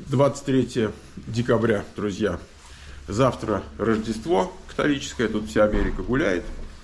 23 декабря, друзья. Завтра Рождество католическое, тут вся Америка гуляет.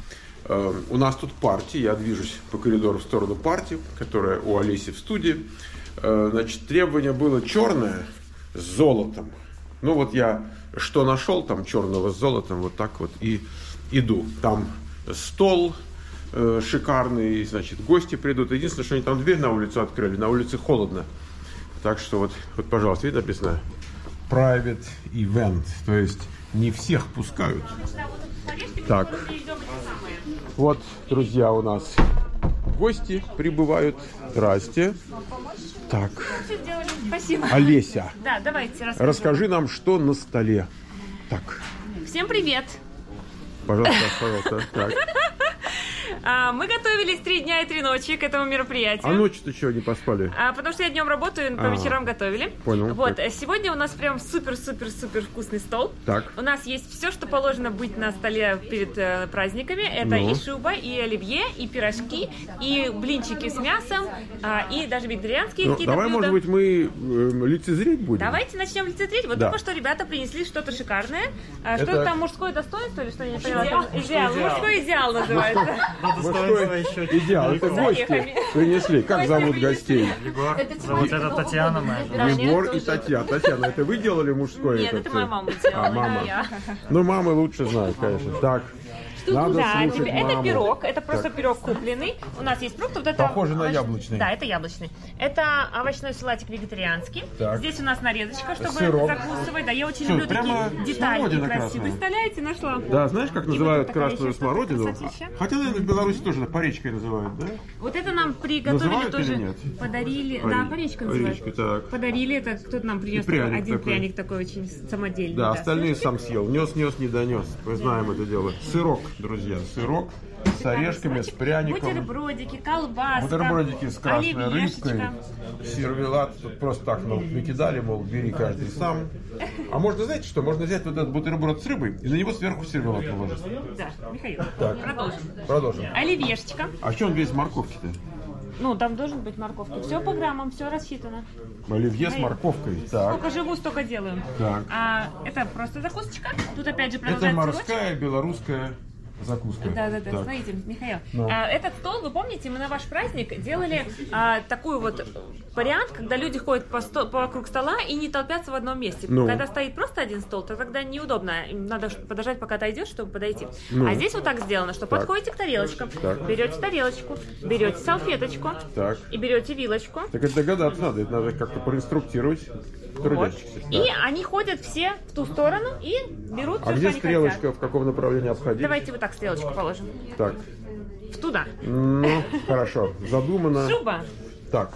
У нас тут партия, я движусь по коридору в сторону партии, которая у Олеси в студии. Значит, требование было черное с золотом. Ну вот я что нашел там черного с золотом, вот так вот и иду. Там стол шикарный, значит, гости придут. Единственное, что они там дверь на улицу открыли, на улице холодно. Так что вот, пожалуйста, видно написано private event, то есть не всех пускают. Так, вот, друзья, у нас гости прибывают. Здрасте. Так, спасибо. Олеся, да, давайте расскажи нам, что на столе. Так. Всем привет. Пожалуйста. Так. Мы готовились 3 дня и 3 ночи к этому мероприятию. А ночью-то чего не поспали? Потому что я днем работаю, по вечерам готовили. Понял. Вот, так. Сегодня у нас прям супер-супер-супер вкусный стол. Так. У нас есть все, что положено быть на столе перед праздниками. Это и шуба, и оливье, и пирожки, и блинчики с мясом, и даже вегетарианские какие-то давай, блюда. может быть, мы лицезреть будем? Давайте начнем лицезреть. Вот только что ребята принесли что-то шикарное. Что это там, мужское достоинство или что, я не поняла? Идеал. Мужской идеал называется. Мужской идеал. Это гости принесли. Как зовут гостей? Это Татьяна моя. Егор и Татьяна. Татьяна, это вы делали мужское? Нет, это моя мама делала. Мама. Ну, мамы лучше знают, конечно. Так. Надо слушать это маму. пирог, это просто пирог купленный. У нас есть фрукты. Вот это похоже на яблочный. Да, это яблочный. Это овощной салатик вегетарианский. Так. Здесь у нас нарезочка, чтобы сырок. закусывать. Да, я очень люблю прямо такие детали смородина красивые. красная. Представляете, нашла. Да, знаешь, как называют вот такая красную еще смородину? красотища. Хотя, наверное, в Беларуси тоже поречкой называют, да? Вот это нам приготовили Называют тоже. или нет? Подарили. Да, поречка называется. Поречка, так. Подарили, это кто-то нам принес пряник один такой. пряник такой очень самодельный. Да, остальные сам съел. Нес, не донес. Мы знаем это дело. Сырок, друзья, сырок с орешками, с пряником. Бутербродики, колбаска. Бутербродики с красной оливьешечка. рыбкой. Сервелат. Тут просто так, накидали, мол, бери каждый сам. А можно, знаете что? Можно взять вот этот бутерброд с рыбой и на него сверху сервелат положить. Да, Михаил. Так. Продолжим. Оливьешечка. А что он весь морковки-то? Ну, там должен быть морковка. Все по граммам, все рассчитано. Оливье с морковкой. Так. Сколько живу, столько делаю. Так. Это просто закусочка. Тут опять же Это продолжается морская белорусская закуска. Да. Так. Смотрите, Михаил. Ну. Этот стол, вы помните, мы на ваш праздник делали такой вот вариант, когда люди ходят вокруг стола и не толпятся в одном месте. Ну. Когда стоит просто один стол, то тогда неудобно. Им надо подождать, пока отойдешь, чтобы подойти. Ну. А здесь вот так сделано, что подходите к тарелочкам, Так. берете тарелочку, берете салфеточку Так. и берете вилочку. Так это догадаться надо, это надо как-то проинструктировать трудящихся. И они ходят все в ту сторону и берут А все, где что они стрелочка, хотят. в каком направлении обходить? Давайте вот так стрелочку положим. Так, Туда. ну, хорошо, задумано. Шуба. Так,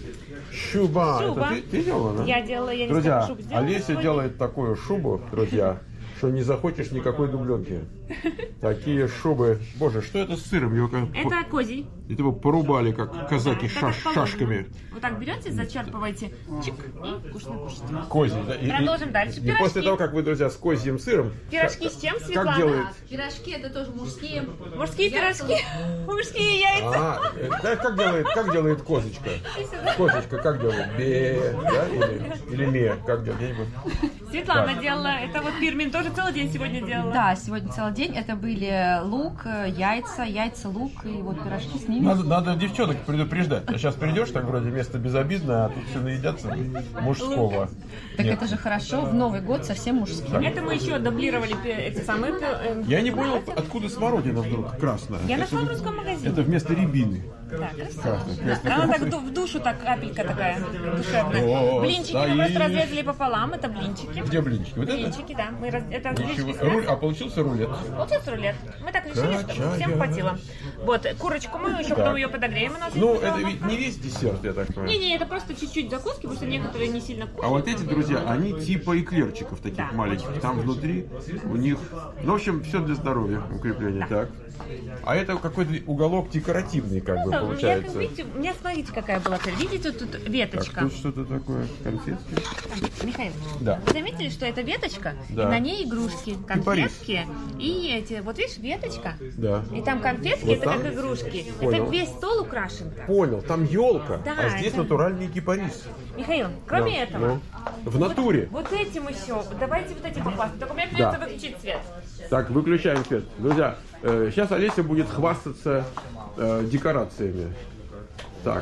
шуба. Шуба. Это ты делала, да? Я делала, я не Друзья, сколько шуб сделала Олеся сегодня. делает такую шубу, друзья, что не захочешь никакой дубленки. Такие шубы. Боже, что это с сыром? Его как... Это козий. Это его порубали, как казаки, Это как положено. шашками. Вот так берете, зачерпываете, чик, и кушать кушать. Козий, да? Продолжим дальше. И Пирожки. после того, как вы, друзья, с козьим сыром... Пирожки с чем, Светлана? Как делает? Пирожки это тоже мужские. Мужские пирожки, мужские яйца. Знаешь, как делает козочка? Козочка как делает? Бе, да? Или ме? Как делает? Я не помню. Светлана Так. делала, это вот Пирмин тоже целый день сегодня делала. Да, сегодня целый день. Это были лук, яйца, лук и вот пирожки с ними. Надо девчонок предупреждать. А сейчас придешь, так вроде место безобидное, а тут все наедятся мужского. Так Нет. это же хорошо, в Новый год совсем мужские. Это мы еще дублировали эти самые... Я не понял, откуда смородина вдруг красная. Я нашла в русском магазине. Это вместо рябины. Да, красиво. Красная. Она так в душу, так капелька такая, душевная. О, Блинчики мы стоишь. просто разрезали пополам, это блинчики. Где блинчики? Вот это? Блинчики, да. Это Ничего. блинчики с А получился рулет. Получился рулет. Мы так решили, что Качаем. всем хватило. Вот, курочку мы еще потом ее подогреем. У нас Ну, есть это дома. ведь не весь десерт, я так понимаю. Не, это просто чуть-чуть закуски, потому что некоторые не сильно кушают. А вот эти, друзья, они типа эклерчиков таких Да, маленьких. Там внутри у них, ну, в общем, все для здоровья, укрепления. Так. А это какой-то уголок декоративный, как бы, Ну, получается. Видите, у меня, смотрите, какая была цель. Видите, тут веточка. Тут что-то такое, конфетки. Михаил, Да. вы заметили, что это веточка? Да. И на ней игрушки, конфетки. И эти, вот видишь, веточка. Да. И там конфетки, Вот это там? как игрушки. Понял. Это весь стол украшен. Понял, там елка, Да, а здесь это- натуральный кипарис. Михаил, кроме Да. этого, Ну, в натуре. вот этим еще, давайте вот этим похвастаться. Только мне Да. придется выключить свет. Так, выключаем свет. Друзья, сейчас Олеся будет хвастаться декорациями. Так.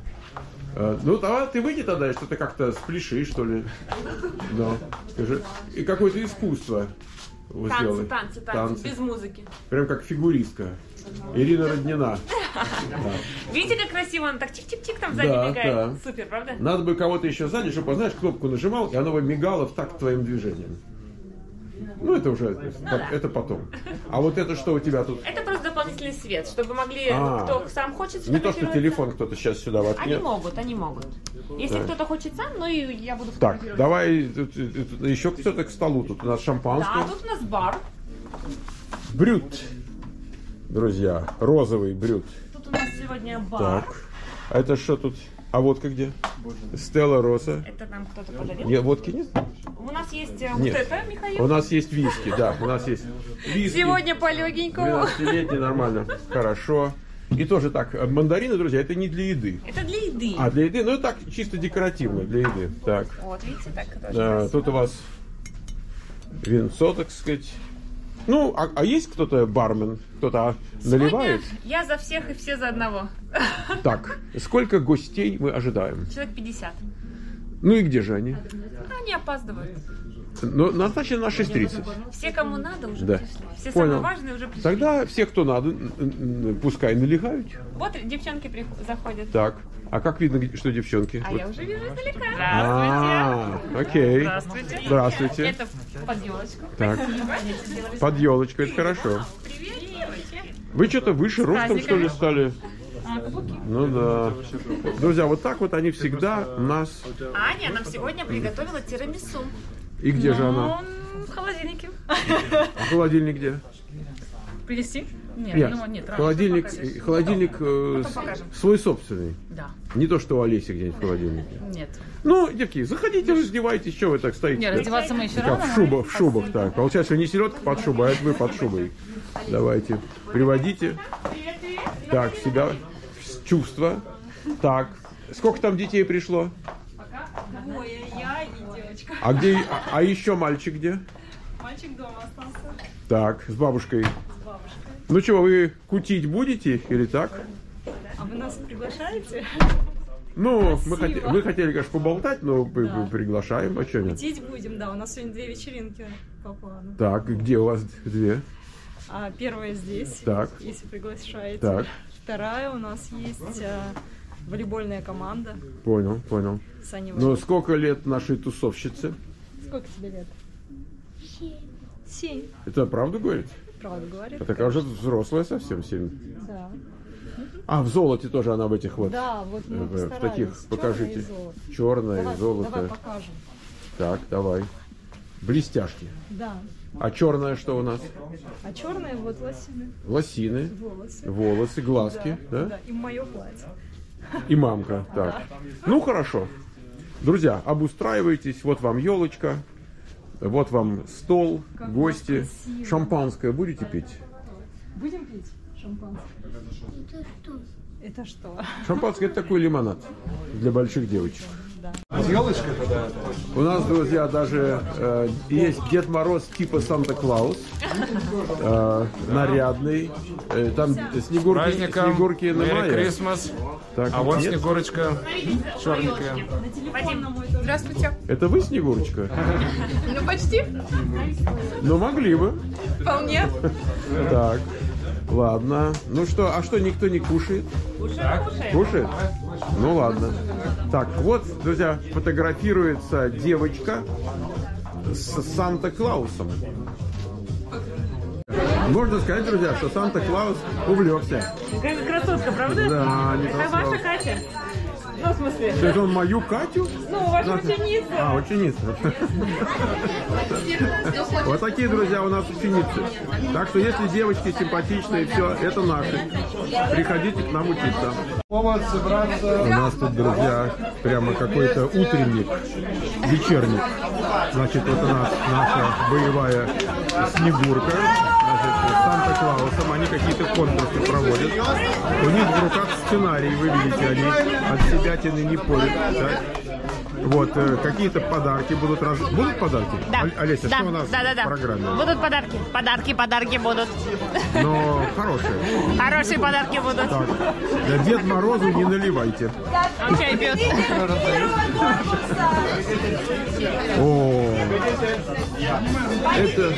Ну, давай ты выйди тогда, и что-то как-то спляши, что ли. Да. Скажи. И какое-то искусство сделай. Танцы, без музыки. Прям как фигуристка. Ирина Роднина. Видите, как красиво он так чик-чик-чик там сзади Да, бегает? да. Супер, правда? Надо бы кого-то еще сзади, чтобы, знаешь, кнопку нажимал, и оно бы мигало в такт твоим движением. Ну, это уже, это потом. А вот это что у тебя тут? Это просто дополнительный свет, чтобы могли, А. кто сам хочет Не то, что сфотографироваться. телефон кто-то сейчас сюда Они воткнет. могут. Если Да. кто-то хочет сам, ну и я буду Так, фотографировать. давай тут еще кто-то к столу. Тут у нас Да, шампанское. тут у нас бар. Брют. Друзья, розовый брют. Тут у нас сегодня бар. Так. А это что тут? А водка где? Стелла Роса. Это нам кто-то подарил. Нет, водки нет? У нас есть вот Нет. это, Михаил. У нас есть виски, да, у нас есть виски. Сегодня по легенькому. 12-летний, нормально. Хорошо. И тоже так, мандарины, друзья, это не для еды. Это для еды. А, для еды? Ну, так, чисто декоративно, для еды. Так. Вот, видите, так тоже. Да, тут у вас винцо, так сказать. Ну, а есть кто-то бармен? Кто-то наливает? Сегодня я за всех и все за одного. Так, сколько гостей мы ожидаем? Человек 50. Ну и где же они? Они опаздывают. Ну, назначено на 6:30. Все, кому надо, уже Да. пришли. Все Понял. самые важные уже пришли. Тогда все, кто надо, пускай налегают. Вот девчонки заходят. Так, а как видно, что девчонки? А Вот. я уже вижу издалека. А, окей. Здравствуйте. Здравствуйте. Это под елочку. Так, под елочку, это хорошо. Привет. Вы что-то выше ростом, что ли, стали? Ну да. Друзья, вот так вот они всегда нас... Аня нам сегодня приготовила тирамису. И где же она? В холодильнике. А холодильник где? Принести? Нет, Нет, ну нет. холодильник покажем. свой собственный. Да. Не то, что у Олеси где-нибудь в холодильнике. Нет. Ну, девки, заходите, раздевайтесь, что вы так стоите? Не, раздеваться мы еще Как рано. в шубах, так. Получается, не селедка под шубой, а это вы под шубой. Давайте, приводите. Так, себя в чувство. Так, сколько там детей пришло? Двое, я и девочка. А где, а еще мальчик где? Мальчик дома остался. Так, с бабушкой. Ну что, вы кутить будете или так? А вы нас приглашаете? Ну, мы хотели, конечно, поболтать, но приглашаем, а что нет? Кутить будем, да. У нас сегодня 2 вечеринки по плану. Так, где у вас две? А первая здесь, Так. если приглашаете. Так. Вторая у нас есть волейбольная команда. Понял. С Аней Ну, сколько лет нашей тусовщице? Сколько тебе лет? 7. Это правду говорит? Правда говорит? А такая уже взрослая совсем, 7. Да. А, в золоте тоже она в этих вот. Да, вот мы в постарались. таких, Чёрное покажите. и золото. Черное Давай, и золото. давай покажем. Так, давай. Блестяшки. Да. А черное что у нас? А черные вот лосины. Лосины, Волосы. волосы, глазки, да? Да, и мое платье. И мамка. Так. Ну, хорошо. Друзья, обустраивайтесь. Вот вам елочка. Вот вам стол, гости. красиво. Шампанское будете пить? Будем пить шампанское? Это что? Шампанское — это такой лимонад для больших девочек. Да. У нас, друзья, даже есть Дед Мороз типа Санта-Клаус, нарядный. Там снегурки на Merry мае. Christmas. Так, А вот нет? Снегурочка черненькая. Здравствуйте. Это вы, Снегурочка? Ну, почти. Ну, могли бы. Вполне. Так, ладно. Ну что, а что, никто не кушает? Кушает? Ну ладно. Так, вот, друзья, фотографируется девочка с Санта-Клаусом. Можно сказать, друзья, что Санта-Клаус увлекся. Какая красотка, правда? Да, не Это то ваша слово. Катя? Ну, в смысле? То есть он мою Катю? Ну, ваша ученица. А, ученица. Вот такие, друзья, у нас ученицы. Так что, если девочки симпатичные, все, это наши. Приходите к нам учиться. У нас тут, друзья, прямо какой-то утренник, вечерник. Значит, вот у нас наша боевая Снегурка. Значит, с Санта-Клаусом они какие-то конкурсы проводят. У них в руках сценарий, вы видите, они от себятины не порят. Так? Вот, какие-то подарки будут. Будут подарки? Да. Олеся, да. что у нас в программе? Будут подарки. Подарки будут. Но хорошие. Хорошие подарки будут. Так. Да Дед Морозу не наливайте. Чай пьет. О, это...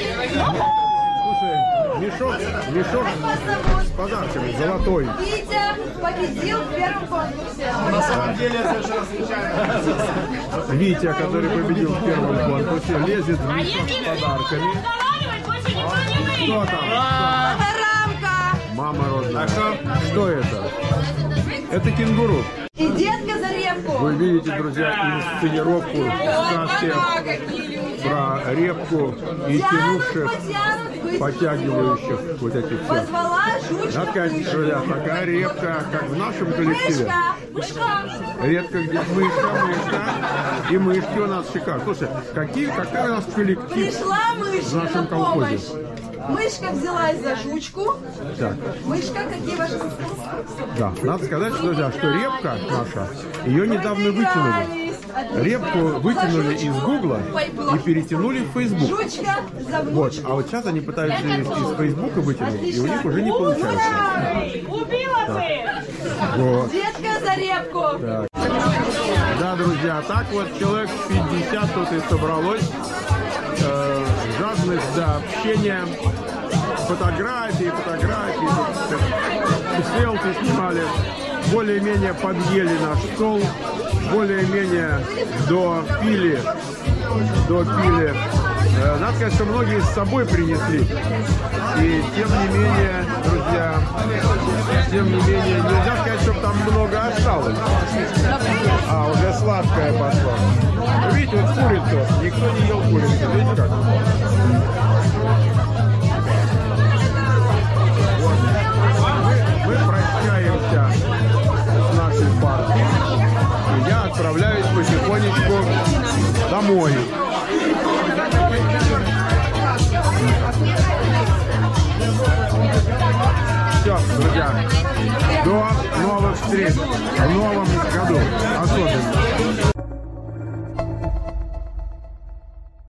Слушай, мешок с подарками, золотой. Витя победил в первом конкурсе. На самом деле совершенно случайно. Витя, который победил в первом конкурсе, лезет в мешок с подарками. Что там? Рамка. Мама родная. Что это? Это кенгуру. И детка за репку. Вы видите, друзья, инсценировку сказки про репку и тянувших, подтягивающих вот этих всех. Позвала жучка. Надо сказать, друзья, такая репка, как в нашем коллективе. Мышка. Редко где мышка. И мышки у нас шикарные. Слушай, какой у нас коллектив Пришла в мышка нашем на колхозе? помощь. Мышка взялась за жучку. Так. Мышка, какие ваши... Да, надо сказать, друзья, что репка наша, ее недавно вытянули. Репку вытянули из Гугла и перетянули в Facebook. Жучка за внучку. Вот, а вот сейчас они пытаются из Фейсбука вытянуть, и у них уже не получается. Убила ты! Вот. Детка за репку. Так. Да, друзья, так вот человек 50 тут и собралось. Жадность до общения, фотографии, селфи снимали, более-менее подъели наш стол, более-менее допили. Надо сказать, что многие с собой принесли. И тем не менее, друзья, нельзя сказать, чтобы там много осталось. А, уже сладкое пошло. Видите, вот курицу, никто не ел курицу. Видите как? Вот. Мы прощаемся с нашей партией. И я отправляюсь потихонечку домой. Все, друзья, до новых встреч в новом году особенно.